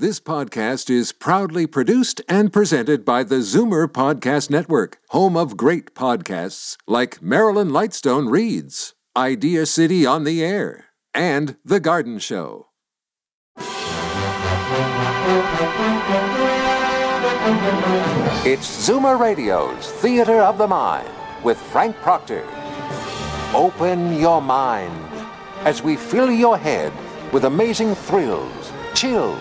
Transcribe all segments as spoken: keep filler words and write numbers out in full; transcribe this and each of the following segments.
This podcast is proudly produced and presented by the Zoomer Podcast Network, home of great podcasts like Marilyn Lightstone Reads, Idea City on the Air, and The Garden Show. It's Zoomer Radio's Theater of the Mind with Frank Proctor. Open your mind as we fill your head with amazing thrills, chills,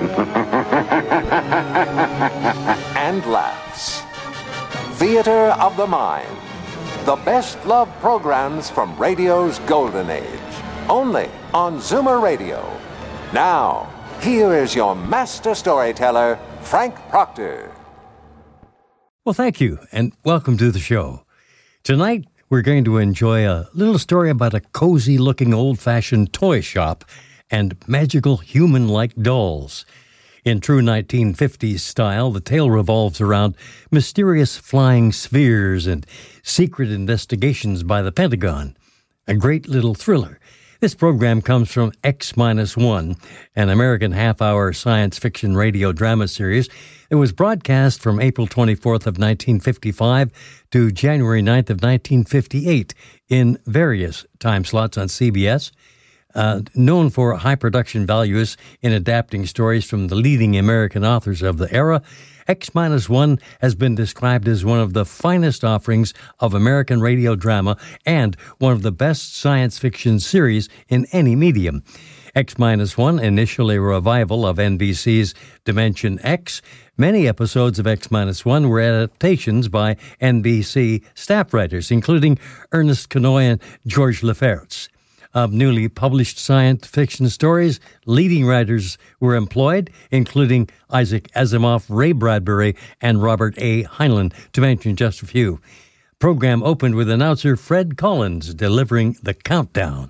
and laughs. Theater of the Mind. The best love programs from radio's golden age. Only on Zoomer Radio. Now, here is your master storyteller, Frank Proctor. Well, thank you, and welcome to the show. Tonight, we're going to enjoy a little story about a cozy-looking old-fashioned toy shop and magical human-like dolls. In true nineteen fifties style, the tale revolves around mysterious flying spheres and secret investigations by the Pentagon. A great little thriller. This program comes from X minus one, an American half-hour science fiction radio drama series. It was broadcast from April twenty-fourth of nineteen fifty-five to January ninth of nineteen fifty-eight in various time slots on C B S. Uh, known for high production values in adapting stories from the leading American authors of the era, X minus one has been described as one of the finest offerings of American radio drama and one of the best science fiction series in any medium. X minus one, initially a revival of N B C's Dimension X, many episodes of X minus one were adaptations by N B C staff writers, including Ernest Kinoy and George Lefferts. Of newly published science fiction stories, leading writers were employed, including Isaac Asimov, Ray Bradbury, and Robert A. Heinlein, to mention just a few. Program opened with announcer Fred Collins delivering the countdown.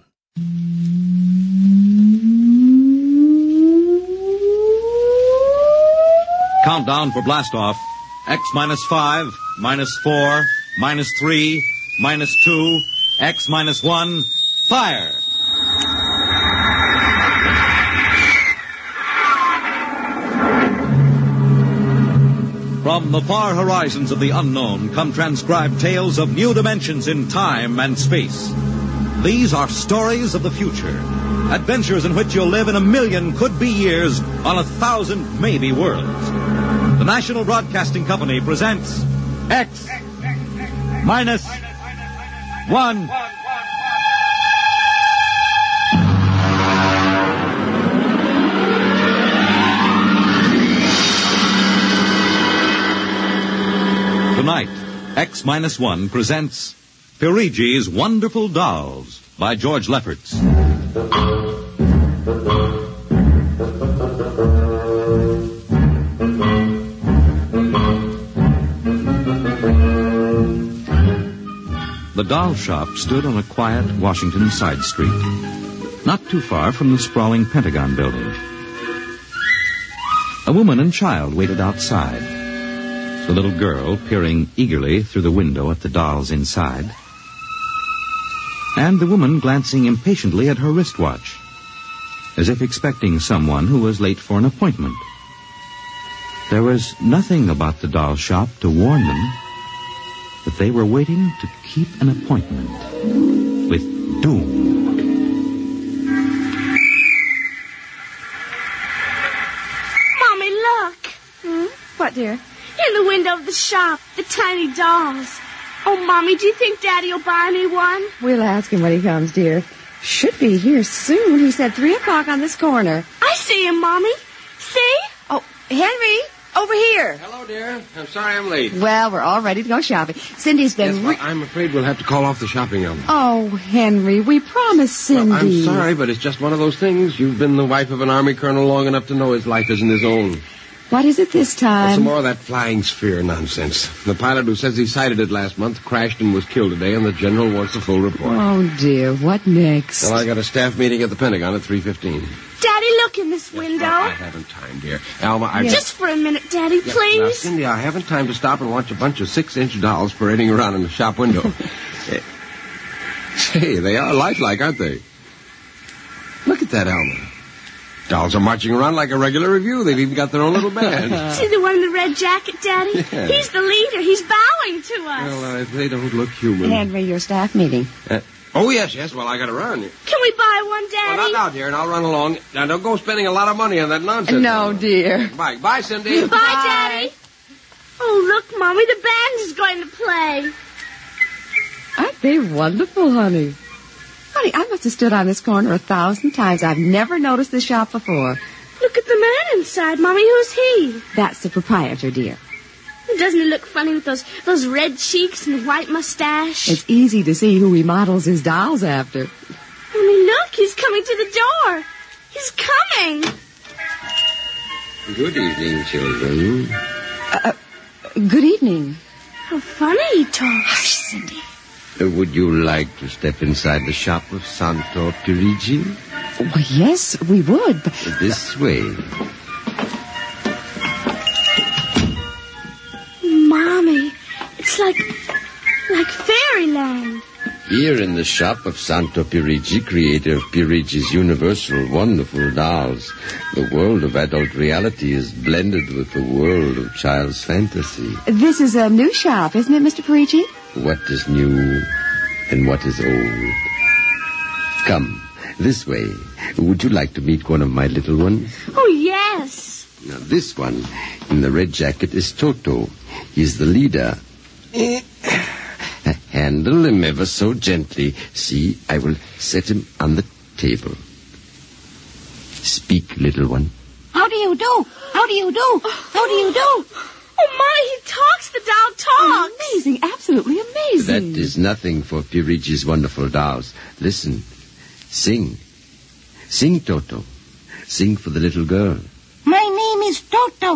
Countdown for blastoff. X minus five, minus four, minus three, minus two, X minus one. Fire! From the far horizons of the unknown come transcribed tales of new dimensions in time and space. These are stories of the future, adventures in which you'll live in a million could-be years on a thousand maybe worlds. The National Broadcasting Company presents X minus one. Tonight, X minus one presents Firigi's Wonderful Dolls by George Lefferts. The doll shop stood on a quiet Washington side street, not too far from the sprawling Pentagon building. A woman and child waited outside. The little girl peering eagerly through the window at the dolls inside, and the woman glancing impatiently at her wristwatch, as if expecting someone who was late for an appointment. There was nothing about the doll shop to warn them that they were waiting to keep an appointment with doom. Mommy, look! Hmm? What, dear? In the window of the shop, the tiny dolls. Oh, Mommy, do you think Daddy will buy me one? We'll ask him when he comes, dear. Should be here soon. He said three o'clock on this corner. I see him, Mommy. See? Oh, Henry, over here. Hello, dear. I'm sorry I'm late. Well, we're all ready to go shopping. Cindy's been... Yes, well, I'm afraid we'll have to call off the shopping, Elma. Oh, Henry, we promised Cindy. Well, I'm sorry, but it's just one of those things. You've been the wife of an army colonel long enough to know his life isn't his own. What is it this time? Well, some more of that flying sphere nonsense. The pilot who says he sighted it last month crashed and was killed today, and the general wants a full report. Oh, dear. What next? Well, I got a staff meeting at the Pentagon at three fifteen. Daddy, look in this window. I haven't time, dear. Alma, I... Just for a minute, Daddy, Yeah, please. Now, Cindy, I haven't time to stop and watch a bunch of six-inch dolls parading around in the shop window. Say, they are lifelike, aren't they? Look at that, Alma. Dolls are marching around like a regular review. They've even got their own little band. See the one in the red jacket, Daddy? Yeah. He's the leader. He's bowing to us. Well, uh, they don't look human. Henry, your staff meeting. Uh, oh, yes, yes. Well, I got to run. Can we buy one, Daddy? Well, not now, dear, and I'll run along. Now, don't go spending a lot of money on that nonsense. No, dear. Bye. Bye, Cindy. Bye, Bye, Daddy. Oh, look, Mommy, the band is going to play. Aren't they wonderful, honey? Honey, I must have stood on this corner a thousand times. I've never noticed this shop before. Look at the man inside, Mommy. Who's he? That's the proprietor, dear. Doesn't he look funny with those those red cheeks and white mustache? It's easy to see who he models his dolls after. Mommy, look, he's coming to the door. He's coming. Good evening, children. Uh, good evening. How funny he talks. Hush, Cindy. Uh, would you like to step inside the shop of Santo Pirigi? Well, yes, we would. But... This way. Mommy, it's like, like fairyland. Here in the shop of Santo Pirigi, creator of Pirigi's universal wonderful dolls, the world of adult reality is blended with the world of child's fantasy. This is a new shop, isn't it, Mister Parigi? What is new and what is old? Come, this way. Would you like to meet one of my little ones? Oh, yes. Now, this one in the red jacket is Toto. He's the leader. Handle him ever so gently. See, I will set him on the table. Speak, little one. How do you do? How do you do? How do you do? Oh, Mommy, he talks. The doll talks. Amazing, absolutely amazing. That is nothing for Pirigi's wonderful dolls. Listen. Sing. Sing, Toto. Sing for the little girl. My name is Toto.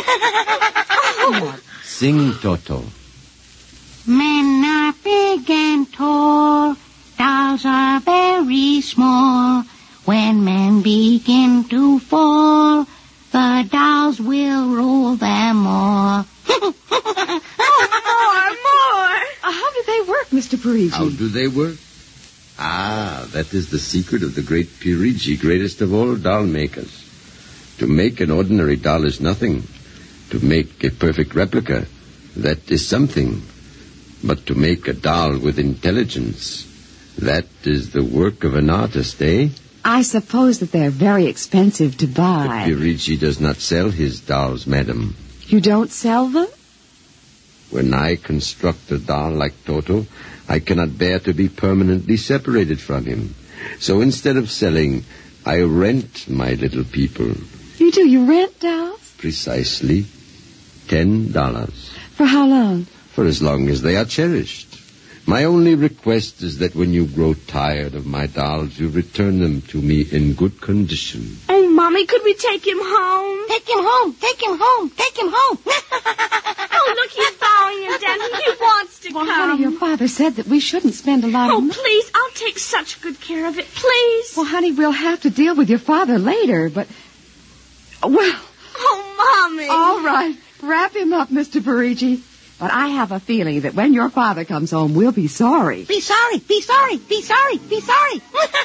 Sing, Toto. Men are big and tall. Dolls are very small. When men begin to fall, the dolls will rule them all. More, more. Uh, how do they work, Mister Parigi? How do they work? Ah, that is the secret of the great Pirigi, greatest of all doll makers. To make an ordinary doll is nothing. To make a perfect replica, that is something. But to make a doll with intelligence, that is the work of an artist, eh? I suppose that they're very expensive to buy. But Pirigi does not sell his dolls, madam. You don't sell them? When I construct a doll like Toto, I cannot bear to be permanently separated from him. So instead of selling, I rent my little people. You do? You rent dolls? Precisely. Ten dollars. For how long? For as long as they are cherished. My only request is that when you grow tired of my dolls, you return them to me in good condition. Oh, Mommy, could we take him home? Take him home. Take him home. Take him home. Oh, look, he's bowing and dancing. He wants to Well, come. honey, your father said that we shouldn't spend a lot Oh, of money. please, I'll take such good care of it. Please. Well, honey, we'll have to deal with your father later, but... Well, Oh, Mommy. all right. Wrap him up, Mister Parigi. But I have a feeling that when your father comes home, we'll be sorry. Be sorry. Be sorry. Be sorry. Be sorry.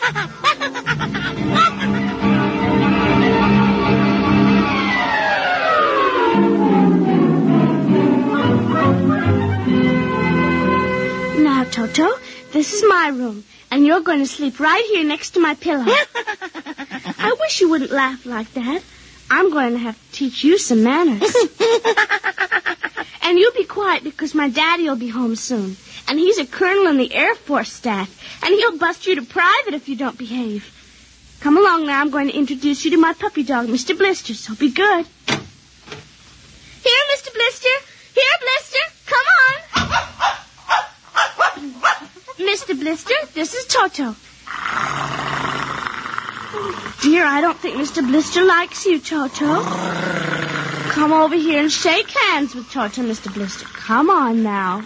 Now, Toto, this is my room, and you're going to sleep right here next to my pillow. I wish you wouldn't laugh like that. I'm going to have to teach you some manners. And you be quiet because my daddy will be home soon. And he's a colonel in the Air Force staff. And he'll bust you to private if you don't behave. Come along now. I'm going to introduce you to my puppy dog, Mister Blister, so be good. Here, Mister Blister. Here, Blister. Come on. Mister Blister, this is Toto. Oh, dear, I don't think Mister Blister likes you, Toto. Come over here and shake hands with Toto, Mister Blister. Come on now.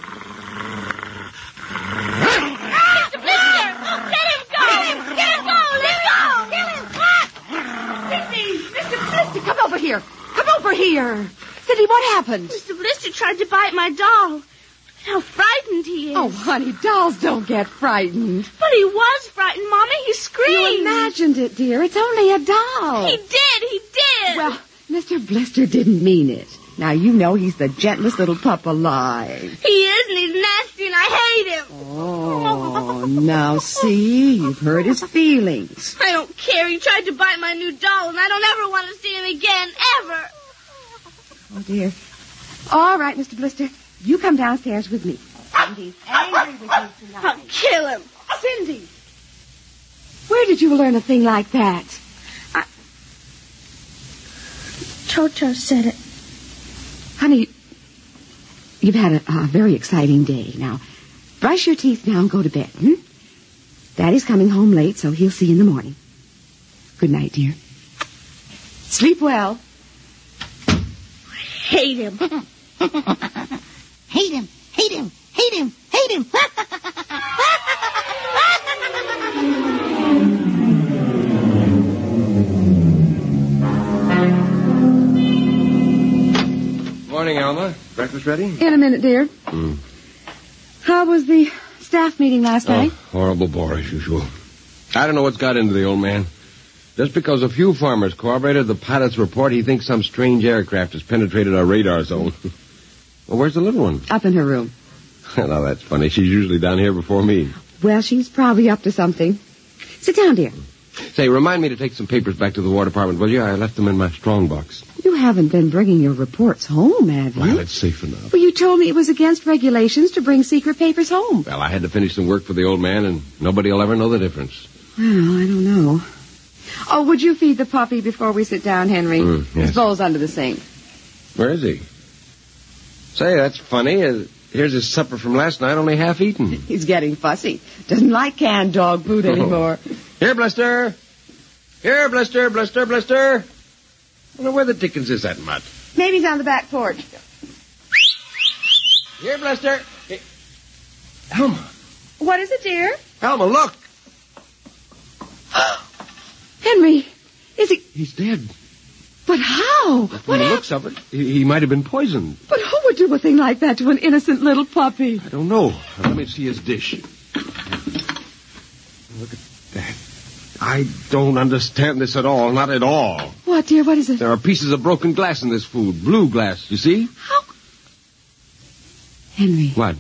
Mister Blister! Let him go! Let him go! Let him go! Cindy! Mister Blister, come over here. Come over here. Cindy, what happened? Mister Blister tried to bite my doll. How frightened he is. Oh, honey, dolls don't get frightened. But he was frightened, Mommy. He screamed. You imagined it, dear. It's only a doll. He did. He did. Well, Mister Blister didn't mean it. Now, you know he's the gentlest little pup alive. He is, and he's nasty, and I hate him. Oh, now see, you've hurt his feelings. I don't care. He tried to bite my new doll, and I don't ever want to see him again, ever. Oh, dear. All right, Mister Blister, you come downstairs with me. Cindy's angry with me tonight. I'll kill him. Cindy, where did you learn a thing like that? I... Toto said it. Honey, you've had a, a very exciting day. Now, brush your teeth now and go to bed, hmm? Daddy's coming home late, so he'll see you in the morning. Good night, dear. Sleep well. I hate him. Hate him, hate him, hate him, hate him. Morning, Alma. Breakfast ready? In a minute, dear. Mm. How was the staff meeting last Oh, night? horrible bore as usual. I don't know what's got into the old man. Just because a few farmers corroborated the pilot's report, he thinks some strange aircraft has penetrated our radar zone. Well, where's the little one? Up in her room. Now, that's funny. She's usually down here before me. Well, she's probably up to something. Sit down, dear. Say, remind me to take some papers back to the War Department, will you? I left them in my strong box. You haven't been bringing your reports home, have you? Well, it's safe enough. Well, you told me it was against regulations to bring secret papers home. Well, I had to finish some work for the old man, and nobody will ever know the difference. Well, I don't know. Oh, would you feed the puppy before we sit down, Henry? Mm, yes. His bowl's under the sink. Where is he? Say, that's funny. Uh, here's his supper from last night, only half eaten. He's getting fussy. Doesn't like canned dog food anymore. Here, Blister. Here, Blister, Blister, Blister. I wonder where the dickens is that mutt? Maybe he's on the back porch. Here, Blister. Hey. Alma. What is it, dear? Alma, look. Henry, is he... He's dead. But how? From What the hap- looks of it, he, he might have been poisoned. But who would do a thing like that to an innocent little puppy? I don't know. Now, let me see his dish. Look at that. I don't understand this at all. Not at all. What, dear? What is it? There are pieces of broken glass in this food. Blue glass, you see? How... Henry, What?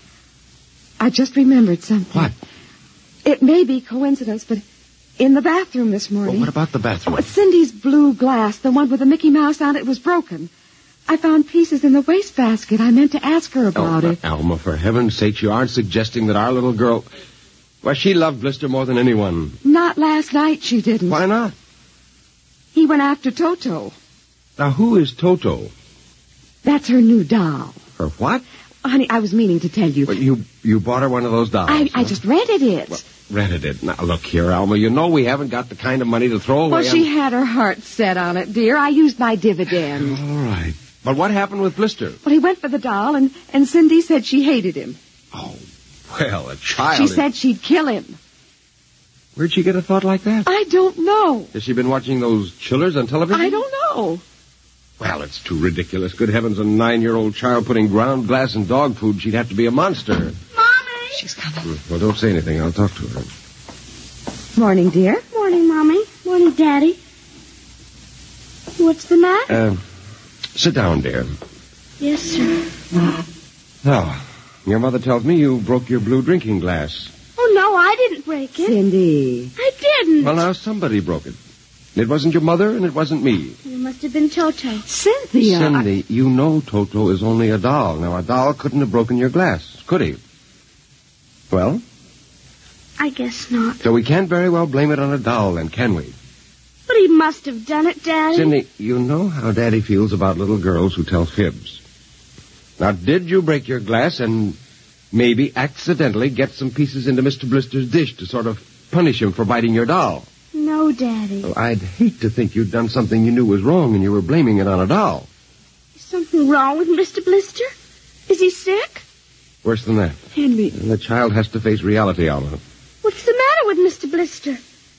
I just remembered something. What? It may be coincidence, but in the bathroom this morning... Well, what about the bathroom? Oh, Cindy's blue glass, the one with the Mickey Mouse on it, was broken. I found pieces in the wastebasket. I meant to ask her about oh, it. Alma, for heaven's sake, you aren't suggesting that our little girl... Well, she loved Blister more than anyone. Not last night, she didn't. Why not? He went after Toto. Now, who is Toto? That's her new doll. Her what? Honey, I was meaning to tell you. Well, you you bought her one of those dolls. I, huh? I just rented it. Well, rented it. Now, look here, Alma. You know we haven't got the kind of money to throw away. well, she on... had her heart set on it, dear. I used my dividend. All right. But what happened with Blister? Well, he went for the doll, and, and Cindy said she hated him. Oh, well, a child... She is- said she'd kill him. Where'd she get a thought like that? I don't know. Has she been watching those chillers on television? I don't know. Well, it's too ridiculous. Good heavens, a nine-year-old child putting ground glass in dog food. She'd have to be a monster. Mommy! She's coming. Well, don't say anything. I'll talk to her. Morning, dear. Morning, Mommy. Morning, Daddy. What's the matter? Uh, sit down, dear. Yes, sir. Now, your mother tells me you broke your blue drinking glass. Oh, no, I didn't break it. Cindy. I didn't. Well, now, somebody broke it. It wasn't your mother, and it wasn't me. It must have been Toto. Cynthia. Cindy, you know Toto is only a doll. Now, a doll couldn't have broken your glass, could he? Well, I guess not. so we can't very well blame it on a doll, then, can we? But he must have done it, Daddy. Cindy, you know how Daddy feels about little girls who tell fibs. Now, did you break your glass and maybe accidentally get some pieces into Mister Blister's dish to sort of punish him for biting your doll? No, Daddy. Well, I'd hate to think you'd done something you knew was wrong and you were blaming it on a doll. Is something wrong with Mister Blister? Is he sick? Worse than that. Henry. And the child has to face reality, Alma. What's the matter with Mister Blister?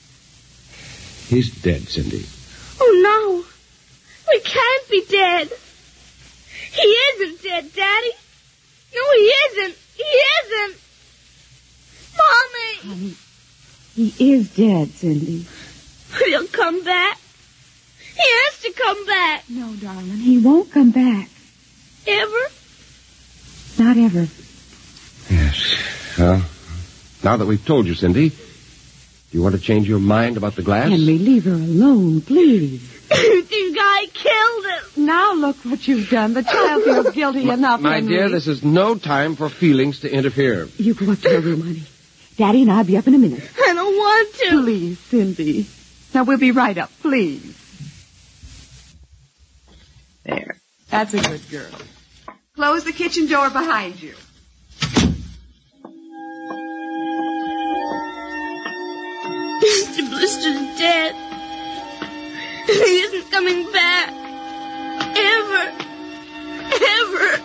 He's dead, Cindy. Oh, no. He can't be dead. He isn't dead, Daddy. No, he isn't. He isn't. Mommy. Honey, he is dead, Cindy. But he'll come back. He has to come back. No, darling, he won't come back. Ever? Not ever. Yes. Well, now that we've told you, Cindy, do you want to change your mind about the glass? Henry, leave her alone, please. You think I killed him? Now look what you've done. The child feels guilty enough, My Henry. dear, this is no time for feelings to interfere. You go up to her room, honey. Daddy and I'll be up in a minute. I don't want to. Please, Cindy. Now, we'll be right up, please. There. That's a good girl. Close the kitchen door behind you. Mister Blister's dead. He isn't coming back. Ever. Ever.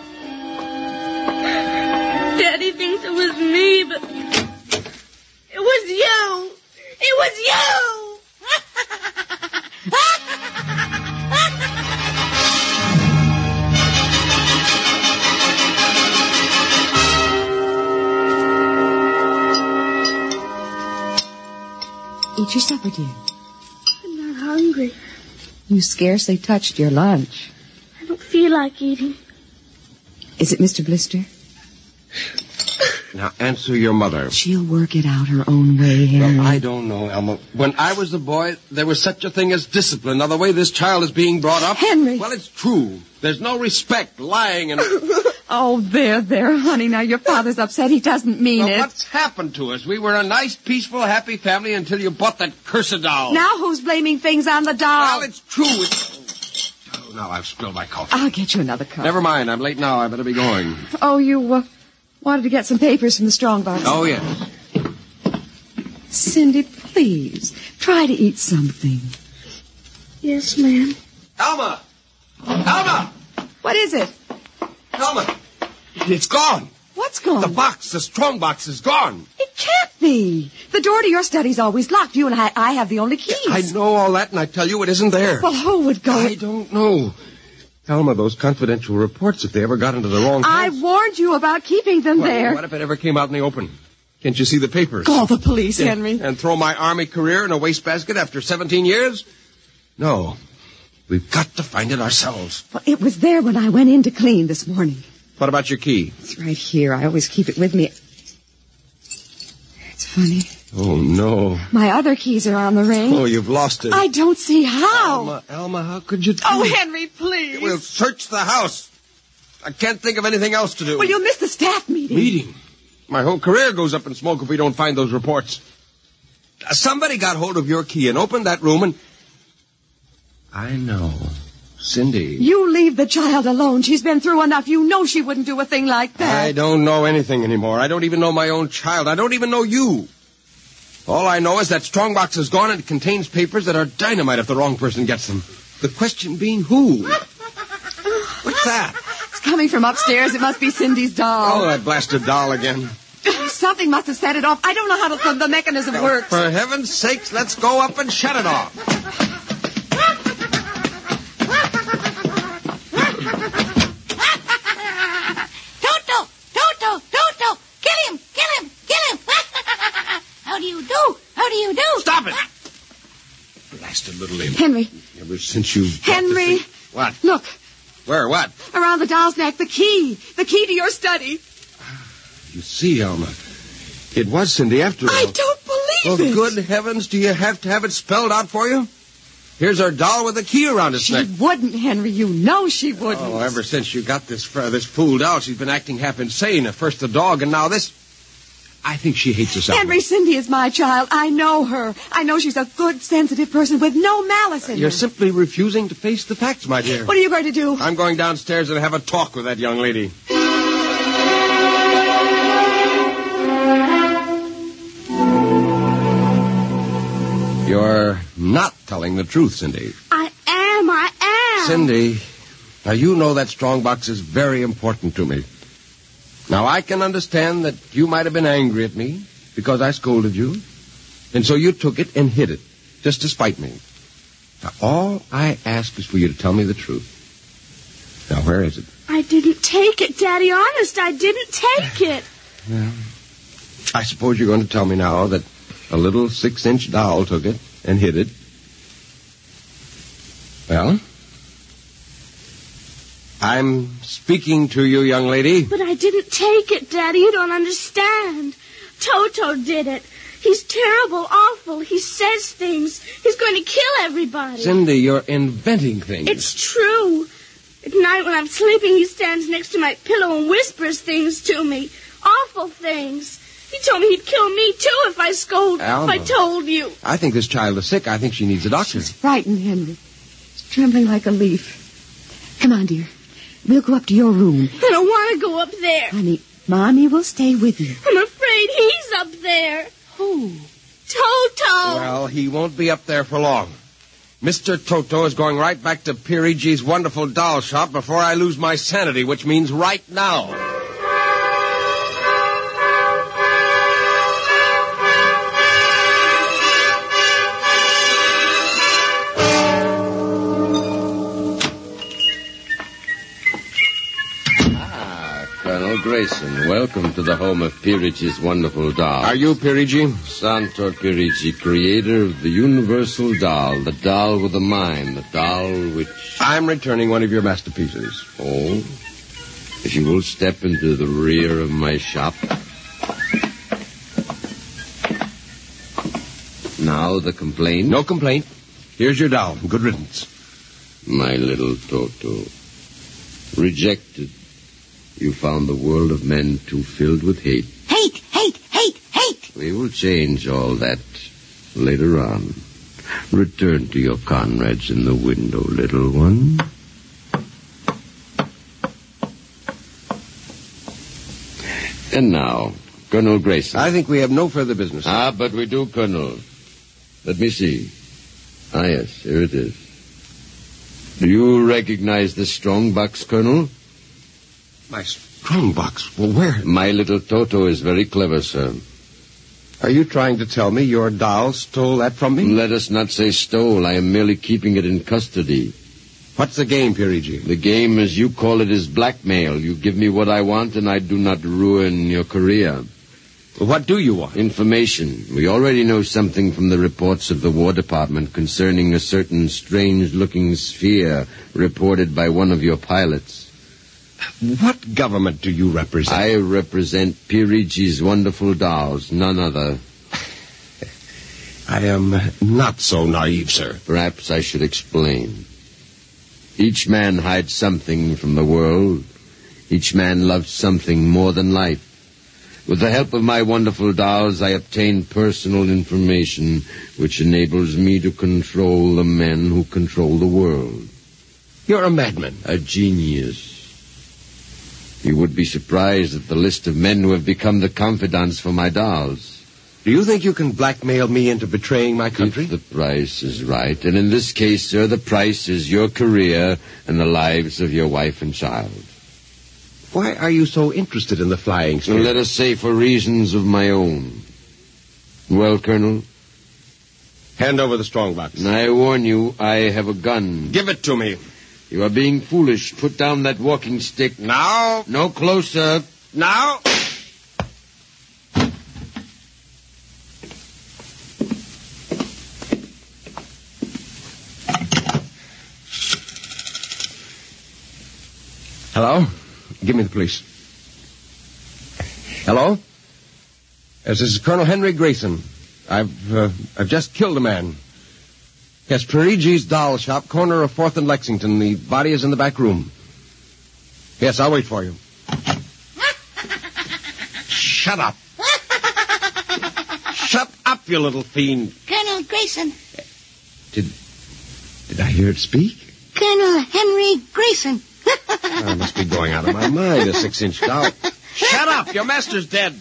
Daddy thinks it was me, but it was you. It was you. Eat your supper, dear. I'm not hungry. You scarcely touched your lunch. I don't feel like eating. Is it Mister Blister? Now, answer your mother. She'll work it out her own way, Henry. Well, I don't know, Elma. When I was a boy, there was such a thing as discipline. Now, the way this child is being brought up... Henry! Well, it's true. There's no respect, lying, and... Oh, there, there, honey. Now, your father's upset. He doesn't mean well, it. what's happened to us? We were a nice, peaceful, happy family until you bought that cursed doll. Now who's blaming things on the doll? Well, it's true. It's... Oh, now I've spilled my coffee. I'll get you another cup. Never mind. I'm late now. I better be going. Oh, you, uh... wanted to get some papers from the strong box. Oh, yes. Cindy, please, try to eat something. Yes, ma'am. Alma! Alma! What is it? Alma! It's gone. What's gone? The box, the strong box is gone. It can't be. The door to your study's always locked. You and I, I have the only keys. I know all that, and I tell you it isn't there. Well, who would go... I don't know. Alma, those confidential reports, if they ever got into the wrong I hands... warned you about keeping them Well, there. What if it ever came out in the open? Can't you see the papers? Call the police, Henry. And throw my army career in a wastebasket after seventeen years? No. We've got to find it ourselves. Well, it was there when I went in to clean this morning. What about your key? It's right here. I always keep it with me. It's funny. Oh, no. My other keys are on the ring. Oh, you've lost it. I don't see how. Alma, Alma, how could you do Oh, it? Henry, please. We'll search the house. I can't think of anything else to do. Well, you'll miss the staff meeting. Meeting? My whole career goes up in smoke if we don't find those reports. Uh, Somebody got hold of your key and opened that room and... I know. Cindy. You leave the child alone. She's been through enough. You know she wouldn't do a thing like that. I don't know anything anymore. I don't even know my own child. I don't even know you. All I know is that strongbox is gone and it contains papers that are dynamite if the wrong person gets them. The question being who? What's that? It's coming from upstairs. It must be Cindy's doll. Oh, that blasted doll again. Something must have set it off. I don't know how the, the mechanism works. For heaven's sakes, let's go up and shut it off. Toto! Toto! Toto! Kill him! Kill him! Kill him! How do you do? How do you do? Stop it! Blasted little imp. Henry. Ever since you... Henry. What? Look. Where? What? Around the doll's neck. The key. The key to your study. You see, Alma, it was Cindy after all. I don't Well, believe it. good heavens, do you have to have it spelled out for you? Here's our doll with a key around its She neck. wouldn't, Henry. You know she wouldn't. Oh, ever since you got this uh, this fool doll, she's been acting half insane. At first the dog, and now this. I think she hates us. Henry, Cindy is my child. I know her. I know she's a good, sensitive person with no malice in You're her. simply refusing to face the facts, my dear. What are you going to do? I'm going downstairs and have a talk with that young lady. You're not telling the truth, Cindy. I am, I am. Cindy, now you know that strong box is very important to me. Now I can understand that you might have been angry at me because I scolded you, and so you took it and hid it, just to spite me. Now all I ask is for you to tell me the truth. Now, where is it? I didn't take it, Daddy. Honest, I didn't take it. Well, I suppose you're going to tell me now that a little six-inch doll took it and hid it. Well, I'm speaking to you, young lady. But I didn't take it, Daddy. You don't understand. Toto did it. He's terrible, awful. He says things. He's going to kill everybody. Cindy, you're inventing things. It's true. At night when I'm sleeping, he stands next to my pillow and whispers things to me. Awful things. He told me he'd kill me, too, if I scold. Alma, I told you. I think this child is sick. I think she needs a doctor. She's frightened, Henry. She's trembling like a leaf. Come on, dear. We'll go up to your room. I don't want to go up there. Honey, Mommy will stay with you. I'm afraid he's up there. Who? Toto. Well, he won't be up there for long. Mister Toto is going right back to Pirigi's wonderful doll shop before I lose my sanity, which means right now. Colonel Grayson, welcome to the home of Pirigi's wonderful doll. Are you Pirigi? Santor Pirigi, creator of the universal doll, the doll with a mind, the doll which... I'm returning one of your masterpieces. Oh? If you will step into the rear of my shop. Now the complaint? No complaint. Here's your doll. Good riddance. My little Toto. Rejected. You found the world of men too filled with hate. Hate, hate, hate, hate. We will change all that later on. Return to your comrades in the window, little one. And now, Colonel Grayson. I think we have no further business. Ah, but we do, Colonel. Let me see. Ah, yes, here it is. Do you recognize this strong box, Colonel? My strong box? Well, where? My little Toto is very clever, sir. Are you trying to tell me your doll stole that from me? Let us not say stole. I am merely keeping it in custody. What's the game, Pirigi? The game, as you call it, is blackmail. You give me what I want, and I do not ruin your career. Well, what do you want? Information. We already know something from the reports of the War Department concerning a certain strange-looking sphere reported by one of your pilots. What government do you represent? I represent Pirigi's wonderful dolls, none other. I am not so naive, sir. Perhaps I should explain. Each man hides something from the world. Each man loves something more than life. With the help of my wonderful dolls, I obtain personal information which enables me to control the men who control the world. You're a madman. A genius. You would be surprised at the list of men who have become the confidants for my dolls. Do you think you can blackmail me into betraying my country? If the price is right. And in this case, sir, the price is your career and the lives of your wife and child. Why are you so interested in the flying sphere? Let us say for reasons of my own. Well, Colonel? Hand over the strongbox. And I warn you, I have a gun. Give it to me. You are being foolish. Put down that walking stick. Now. No closer. Now. Hello? Give me the police. Hello? Yes, this is Colonel Henry Grayson. I've, uh, I've just killed a man. Yes, Pirigi's doll shop, corner of fourth and Lexington. The body is in the back room. Yes, I'll wait for you. Shut up. Shut up, you little fiend. Colonel Grayson. Did, did I hear it speak? Colonel Henry Grayson. I must be going out of my mind, a six-inch doll. Shut up! Your master's dead.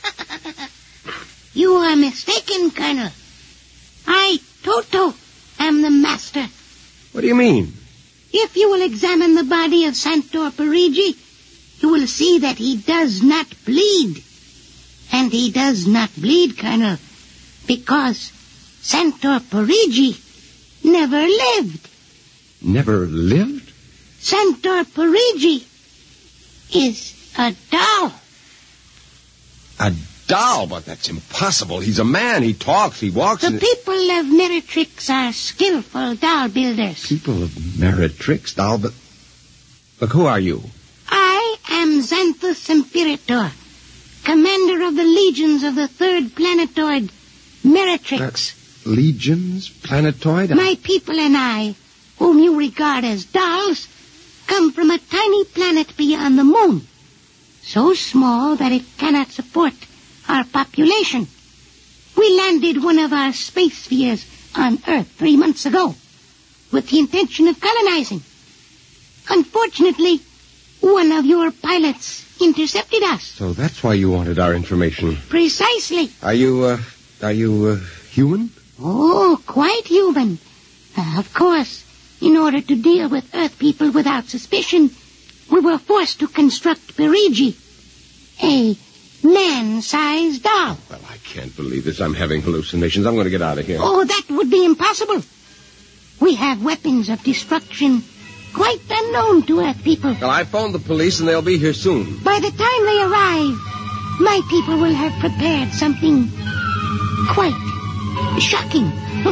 You are mistaken, Colonel. I, Toto, am the master. What do you mean? If you will examine the body of Santor Pirigi, you will see that he does not bleed. And he does not bleed, Colonel, because Santor Pirigi never lived. Never lived? Santor Parigi is a doll. A doll? But that's impossible. He's a man. He talks. He walks. The and... people of Meretrix are skillful doll builders. People of Meretrix, doll, but... Look, who are you? I am Xanthus Imperator, commander of the legions of the third planetoid, Meretrix. Uh, legions? Planetoid? My people and I, whom you regard as dolls, come from a tiny planet beyond the moon, so small that it cannot support our population. We landed one of our space spheres on Earth three months ago with the intention of colonizing. Unfortunately, one of your pilots intercepted us. So that's why you wanted our information. Precisely. Are you, uh, are you, uh, human? Oh, quite human. Uh, of course, in order to deal with Earth people without suspicion, we were forced to construct Parigi, a man-sized doll. Well, I can't believe this. I'm having hallucinations. I'm going to get out of here. Oh, that would be impossible. We have weapons of destruction quite unknown to Earth people. Well, I phoned the police, and they'll be here soon. By the time they arrive, my people will have prepared something quite shocking.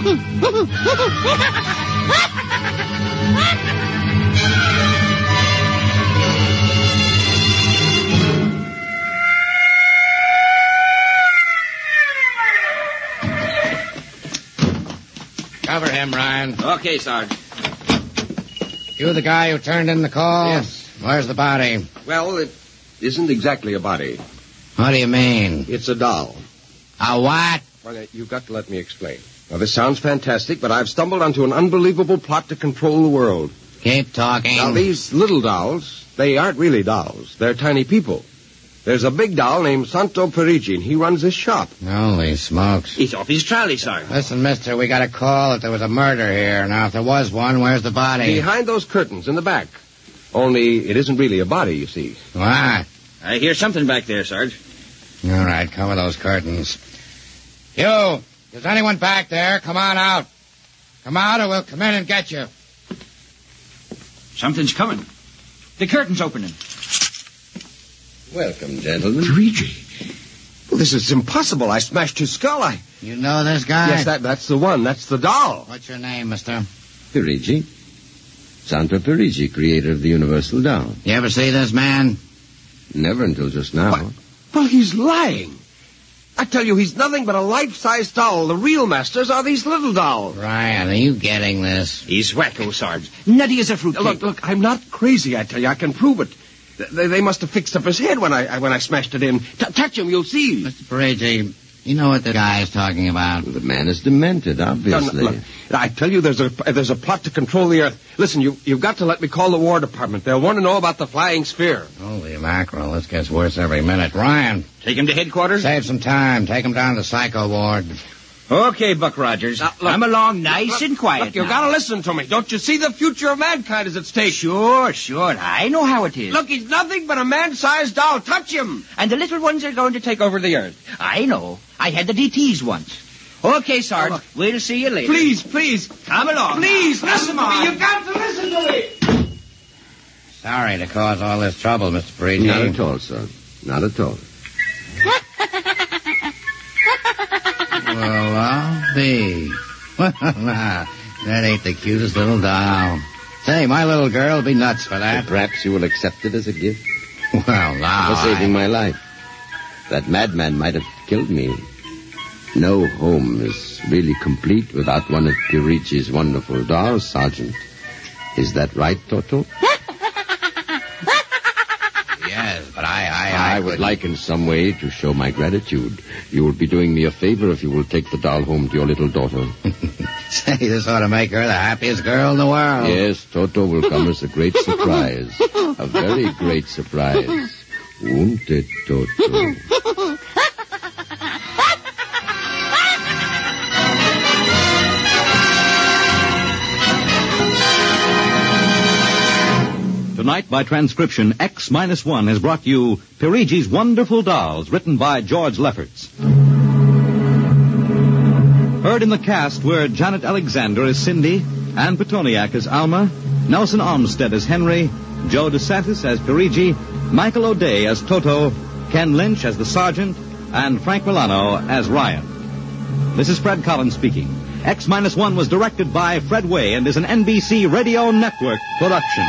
Cover him, Ryan. Okay, Sarge. You the guy who turned in the call? Yes. Where's the body? Well, it isn't exactly a body. What do you mean? It's a doll. A what? Well, you've got to let me explain. Now, this sounds fantastic, but I've stumbled onto an unbelievable plot to control the world. Keep talking. Now, these little dolls, they aren't really dolls. They're tiny people. There's a big doll named Santo Parigi, and he runs this shop. Holy smokes. He's off his trolley, Sarge. Listen, mister, we got a call that there was a murder here. Now, if there was one, where's the body? Behind those curtains in the back. Only it isn't really a body, you see. What? I hear something back there, Sarge. All right, cover those curtains. You, is anyone back there? Come on out. Come out or we'll come in and get you. Something's coming. The curtain's opening. Welcome, gentlemen. Parigi? Well, this is impossible. I smashed his skull. I... You know this guy? Yes, that, that's the one. That's the doll. What's your name, mister? Parigi. Santo Parigi, creator of the Universal Doll. You ever see this man? Never until just now. What? Well, he's lying. I tell you, he's nothing but a life-size doll. The real masters are these little dolls. Ryan, are you getting this? He's wacko, Sarge. Nutty as a fruit cake. Look, look, I'm not crazy, I tell you. I can prove it. They, they must have fixed up his head when I when I smashed it in. T- touch him, you'll see. Mister Parigi, you know what the guy is talking about. The man is demented, obviously. No, no, look, I tell you, there's a there's a plot to control the Earth. Listen, you, you've got to let me call the War Department. They'll want to know about the flying sphere. Holy mackerel, this gets worse every minute. Ryan. Take him to headquarters? Save some time. Take him down to the psycho ward. Okay, Buck Rogers. Now, look, I'm along nice look, and quiet Look, you've now. got to listen to me. Don't you see the future of mankind is at stake? Sure, sure. I know how it is. Look, he's nothing but a man-sized doll. Touch him. And the little ones are going to take over the Earth. I know. I had the D Ts once. Okay, Sarge. Oh, look. We'll see you later. Please, please. Come along. Please, now. listen Come to me. on. You've got to listen to me. Sorry to cause all this trouble, Mister Parigi. Not at all, sir. Not at all. Well, I'll be. That ain't the cutest little doll. Say, my little girl will be nuts for that. But perhaps you will accept it as a gift Well, now. for saving I... my life. That madman might have killed me. No home is really complete without one of Pirigi's wonderful dolls, Sergeant. Is that right, Toto? Yes, but I... I, I, I would couldn't- like in some way to show my gratitude. You will be doing me a favor if you will take the doll home to your little daughter. Say, this ought to make her the happiest girl in the world. Yes, Toto will come as a great surprise. A very great surprise. Won't it, Toto? Tonight, by transcription, X minus one has brought you Pirigi's Wonderful Dolls, written by George Lefferts. Heard in the cast were Janet Alexander as Cindy, Anne Petoniak as Alma, Nelson Armstead as Henry, Joe DeSantis as Pirigi, Michael O'Day as Toto, Ken Lynch as the Sergeant, and Frank Milano as Ryan. This is Fred Collins speaking. X minus one was directed by Fred Way and is an N B C Radio Network production.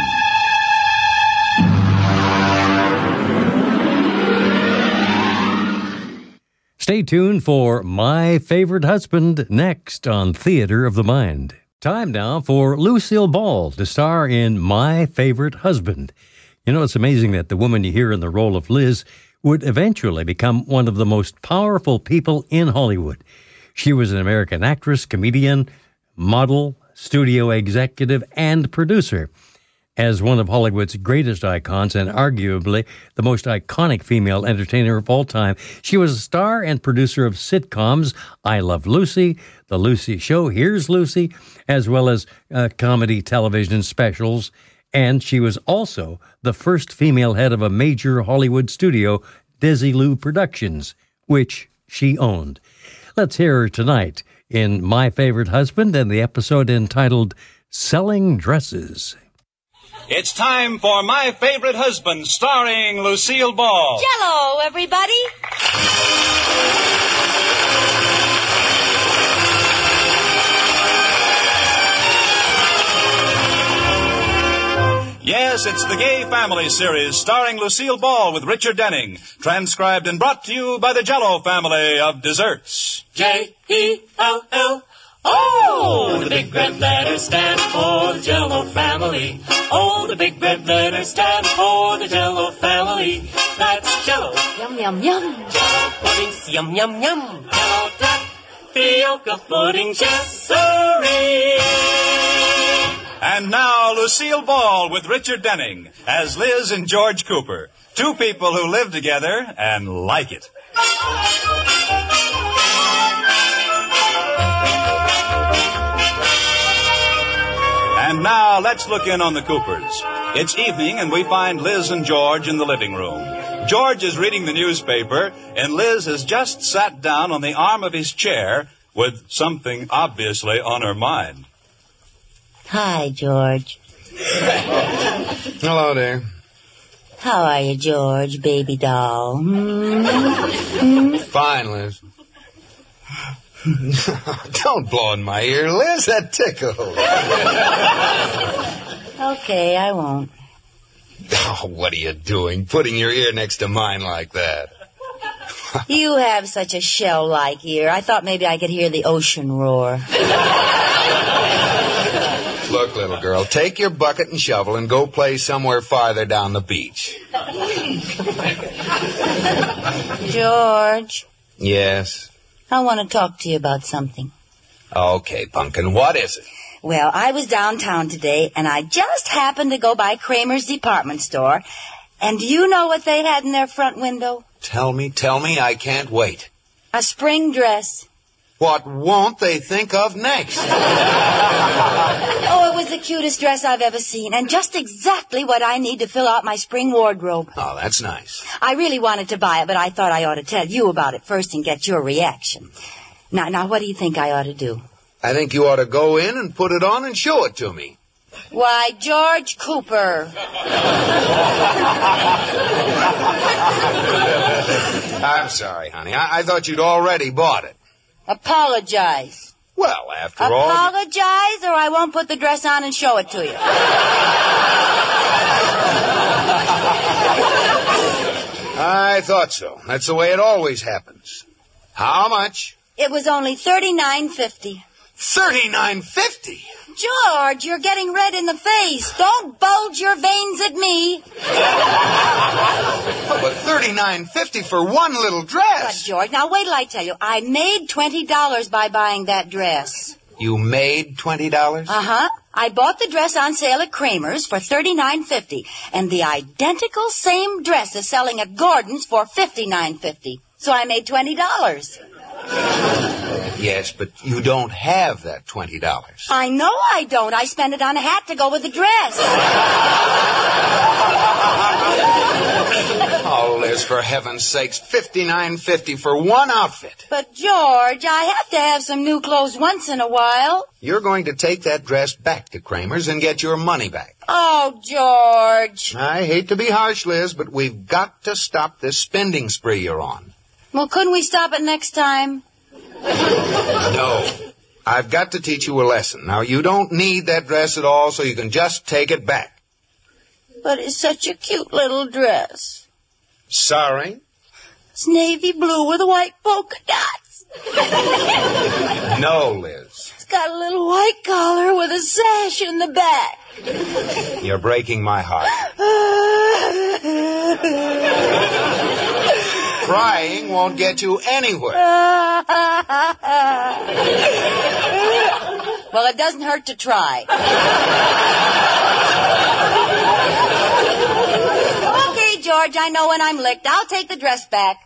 Stay tuned for My Favorite Husband next on Theater of the Mind. Time now for Lucille Ball to star in My Favorite Husband. You know, it's amazing that the woman you hear in the role of Liz would eventually become one of the most powerful people in Hollywood. She was an American actress, comedian, model, studio executive, and producer. As one of Hollywood's greatest icons and arguably the most iconic female entertainer of all time, she was a star and producer of sitcoms I Love Lucy, The Lucy Show, Here's Lucy, as well as uh, comedy television specials. And she was also the first female head of a major Hollywood studio, Desilu Productions, which she owned. Let's hear her tonight in My Favorite Husband and the episode entitled Selling Dresses. It's time for My Favorite Husband, starring Lucille Ball. Jello, everybody. Yes, it's the Gay Family series, starring Lucille Ball with Richard Denning, transcribed and brought to you by the Jello family of desserts. J E L L Oh, the big red letters stand for the Jello family. Oh, the big red letters stand for the Jello family. That's Jello. Yum, yum, yum. Jello puddings, yum, yum, yum. Jello tapioca pudding, yes-sirree. And now, Lucille Ball with Richard Denning as Liz and George Cooper, two people who live together and like it. And now, let's look in on the Coopers. It's evening, and we find Liz and George in the living room. George is reading the newspaper, and Liz has just sat down on the arm of his chair with something obviously on her mind. Hi, George. Hello there. How are you, George, baby doll? Hmm? Fine, Liz. Don't blow in my ear, Liz. That tickles. Okay, I won't. Oh, what are you doing, putting your ear next to mine like that? You have such a shell-like ear. I thought maybe I could hear the ocean roar. Look, little girl, take your bucket and shovel and go play somewhere farther down the beach. George. Yes? I want to talk to you about something. Okay, Pumpkin, what is it? Well, I was downtown today, and I just happened to go by Kramer's department store. And do you know what they had in their front window? Tell me, tell me, I can't wait. A spring dress. What won't they think of next? Oh, it was the cutest dress I've ever seen, and just exactly what I need to fill out my spring wardrobe. Oh, that's nice. I really wanted to buy it, but I thought I ought to tell you about it first and get your reaction. Now, now, what do you think I ought to do? I think you ought to go in and put it on and show it to me. Why, George Cooper. I'm sorry, honey. I, I thought you'd already bought it. Apologize. Well, after all... Apologize, or I won't put the dress on and show it to you. I thought so. That's the way it always happens. How much? It was only thirty-nine fifty. thirty-nine fifty? George, you're getting red in the face. Don't bulge your veins at me. But thirty-nine fifty for one little dress. But, George, now wait till I tell you. I made twenty dollars by buying that dress. You made twenty dollars? Uh-huh. I bought the dress on sale at Kramer's for thirty-nine fifty, and the identical same dress is selling at Gordon's for fifty-nine fifty. So I made twenty dollars. Yes, but you don't have that twenty dollars. I know I don't. I spent it on a hat to go with the dress. Oh, Liz, for heaven's sakes. fifty-nine fifty for one outfit. But, George, I have to have some new clothes once in a while. You're going to take that dress back to Kramer's and get your money back. Oh, George. I hate to be harsh, Liz, but we've got to stop this spending spree you're on. Well, couldn't we stop it next time? No. I've got to teach you a lesson. Now, you don't need that dress at all, so you can just take it back. But it's such a cute little dress. Sorry? It's navy blue with white polka dots. No, Liz. It's got a little white collar with a sash in the back. You're breaking my heart. Crying won't get you anywhere. Well, it doesn't hurt to try. Okay, George, I know when I'm licked. I'll take the dress back.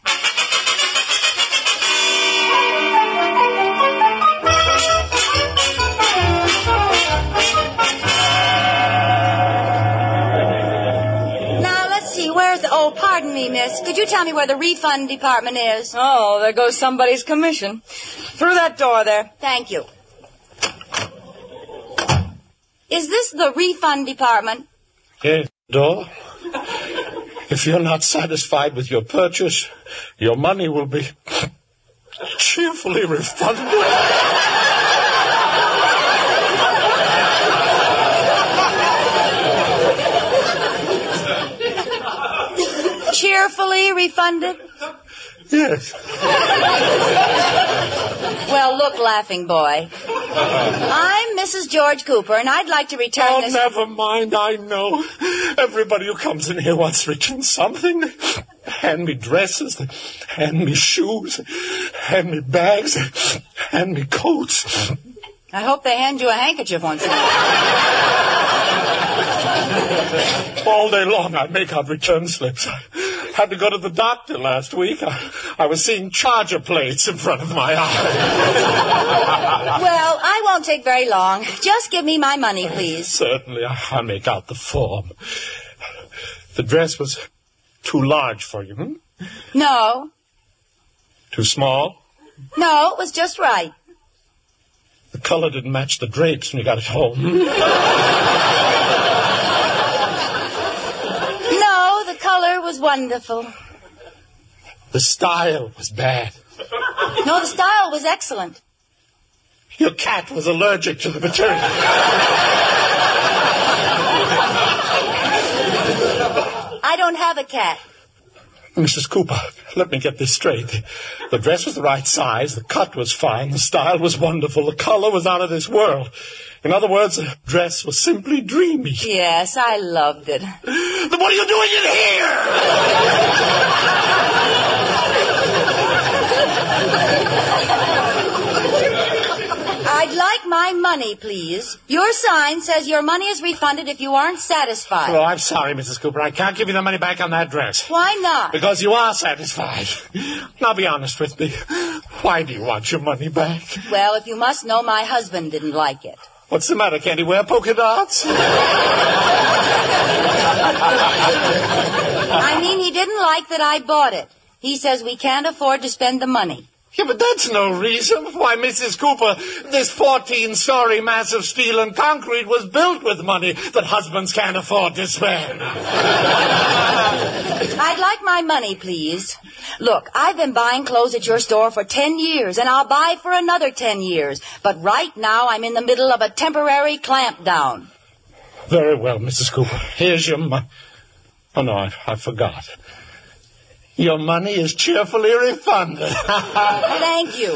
Oh, pardon me, miss. Could you tell me where the refund department is? Oh, there goes somebody's commission. Through that door there. Thank you. Is this the refund department? Yes, door. If you're not satisfied with your purchase, your money will be cheerfully refunded. Cheerfully refunded? Yes. Well, look, laughing boy. I'm Missus George Cooper, and I'd like to return oh, this... Oh, never mind, I know. Everybody who comes in here wants to return something. Hand me dresses, hand me shoes, hand me bags, hand me coats. I hope they hand you a handkerchief once in a while. All day long I make out return slips. I had to go to the doctor last week. I, I was seeing charger plates in front of my eye. Well, I won't take very long. Just give me my money, please. Certainly. I, I make out the form. The dress was too large for you, hmm? No. Too small? No, it was just right. The color didn't match the drapes when you got it home. No, the color was wonderful. The style was bad. No, the style was excellent. Your cat was allergic to the material. I don't have a cat. Missus Cooper, let me get this straight. The dress was the right size, the cut was fine, the style was wonderful, the color was out of this world. In other words, the dress was simply dreamy. Yes, I loved it. Then what are you doing in here? I'd like my money, please. Your sign says your money is refunded if you aren't satisfied. Oh, I'm sorry, Missus Cooper. I can't give you the money back on that dress. Why not? Because you are satisfied. Now be honest with me. Why do you want your money back? Well, if you must know, my husband didn't like it. What's the matter? Can't he wear polka dots? I mean, he didn't like that I bought it. He says we can't afford to spend the money. Yeah, but that's no reason why, Missus Cooper, this fourteen-story mass of steel and concrete was built with money that husbands can't afford to spend. I'd like my money, please. Look, I've been buying clothes at your store for ten years, and I'll buy for another ten years. But right now, I'm in the middle of a temporary clamp down. Very well, Missus Cooper. Here's your money. Oh, no, I, I forgot. Your money is cheerfully refunded. Thank you.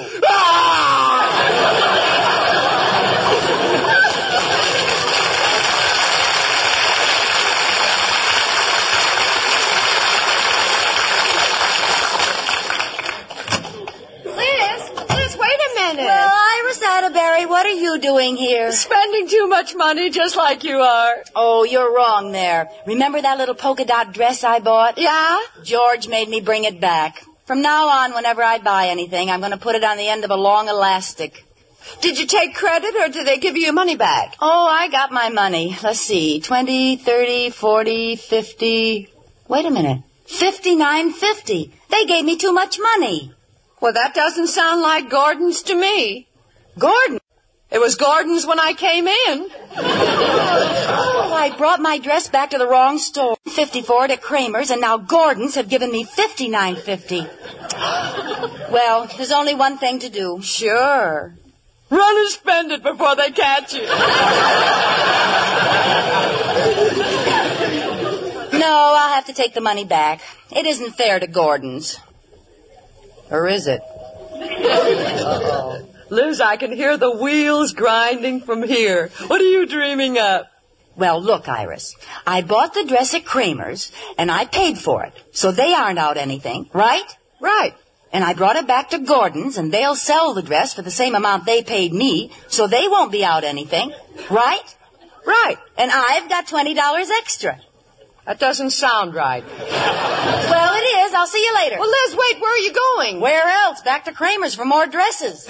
Liz, Liz, wait a minute. Well, Iris Atterbury, what are you doing here? Spending too much money just like you are. Oh, you're wrong there. Remember that little polka dot dress I bought? Yeah? George made me bring it back. From now on, whenever I buy anything, I'm going to put it on the end of a long elastic. Did you take credit or did they give you your money back? Oh, I got my money. Let's see. Twenty, thirty, forty, fifty. Wait a minute. fifty-nine fifty. They gave me too much money. Well, that doesn't sound like Gordon's to me. Gordon? It was Gordon's when I came in. Oh, I brought my dress back to the wrong store. fifty-four to Kramer's, and now Gordon's have given me fifty-nine fifty. Well, there's only one thing to do. Sure. Run and spend it before they catch you. No, I'll have to take the money back. It isn't fair to Gordon's. Or is it? Uh-oh. Liz, I can hear the wheels grinding from here. What are you dreaming up? Well, look, Iris. I bought the dress at Kramer's, and I paid for it. So they aren't out anything, right? Right. And I brought it back to Gordon's, and they'll sell the dress for the same amount they paid me, so they won't be out anything, right? Right. And I've got twenty dollars extra. That doesn't sound right. Well, it is. I'll see you later. Well, Liz, wait. Where are you going? Where else? Back to Kramer's for more dresses.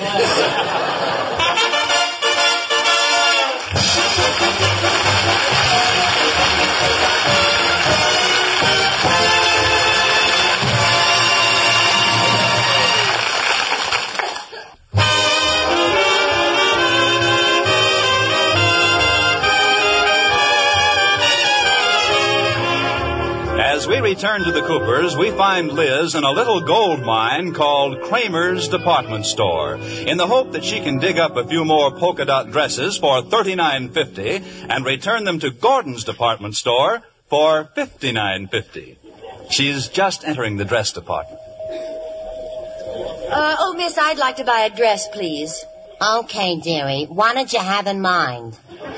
As we return to the Coopers, we find Liz in a little gold mine called Kramer's Department Store, in the hope that she can dig up a few more polka dot dresses for thirty-nine fifty and return them to Gordon's Department Store for fifty-nine fifty. She's just entering the dress department. Uh, oh, miss, I'd like to buy a dress, please. Okay, dearie. What did you have in mind?